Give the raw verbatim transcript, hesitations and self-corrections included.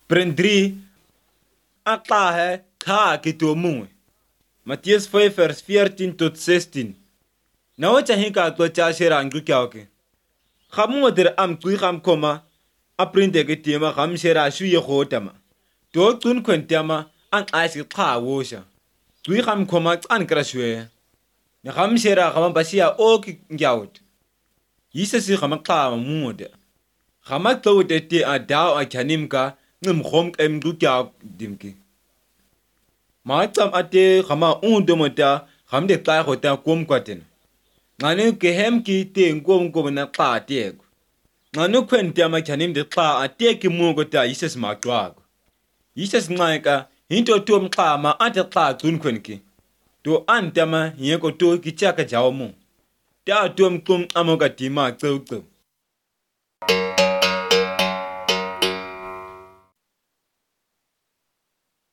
Prendri aqahe cha kitomwe. Mattheus five vers fourteen tot sixteen. Na wacha hinka to cha shera ngu kyawke. Khamu der am tui kham koma aprinde ke tema kham shera shu ye khotama. To tun kwentama an ashi kha wosha. Tui kham koma an krashwe. Na kham shera kham basia ok ngyawt. Yisasi kham kha mude. Khama tawde te a daw a kanimka ngum khom kem ngu kyaw dimki. Maatam ate khama undomota khamde kla khota kom kwaten. Nganu kehem ki te ngom ngom na kla te. Nganu kwente ma chanim de kla ate ki mungo ta yises matwago. Yises ngaika hinto tom kla ma ate kla tun kwenki. To antama yeko to kichaka jawo mu. Ta tom kum amoga tima tso tso.